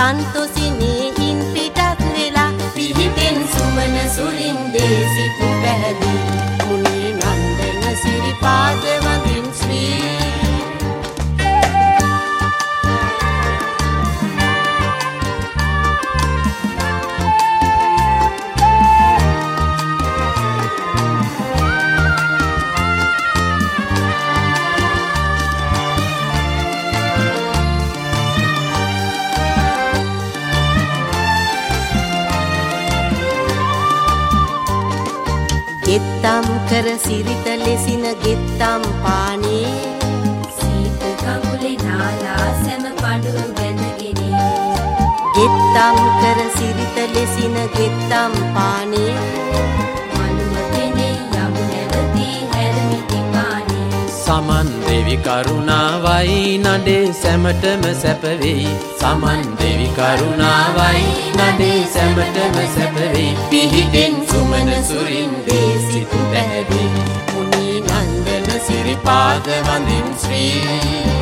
සන්තොසිනේ ඉන් පිටත් වෙලා පිහිටෙන් සුමන සුලින් දේසිත පැහැදී මුනි නන්දන සිරිපාද වඳින් ශ්‍රී ගෙත්තම් කර සිරිත ලෙසින ගෙත්තම් පානේ සීත කඟුලේ නාලා සැම පඳුරු බැඳගෙන ගෙත්තම් කර සිරිත ලෙසින ගෙත්තම් පානේ මනුව කෙනේ යමු නැවතී හැරමිටි පානේ සමන් දෙවි කරුණාවයි නඩේ සැමටම සැප වෙයි සමන් දෙවි කරුණාවයි නඩේ සැමටම සැප වෙයි පිහිටෙන් සුමන සුරින් දේසිත පැහැදී මුනි නන්දන සිරිපාද වඳින් ශ්‍රී